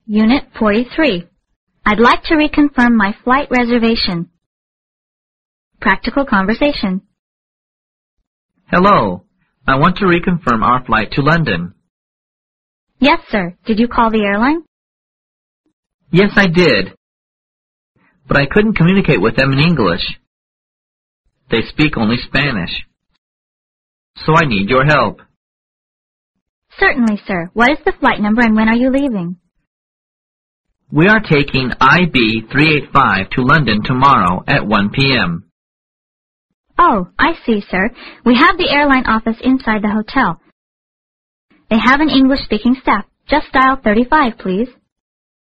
Unit 43. I'd like to reconfirm my flight reservation. Practical conversation. Hello. I want to reconfirm our flight to London. Yes, sir. Did you call the airline? Yes, I did. But I couldn't communicate with them in English. They speak only Spanish. So I need your help. Certainly, sir. What is the flight number and when are you leaving? We are taking IB 385 to London tomorrow at 1 p.m. Oh, I see, sir. We have the airline office inside the hotel. They have an English-speaking staff. Just dial 35, please.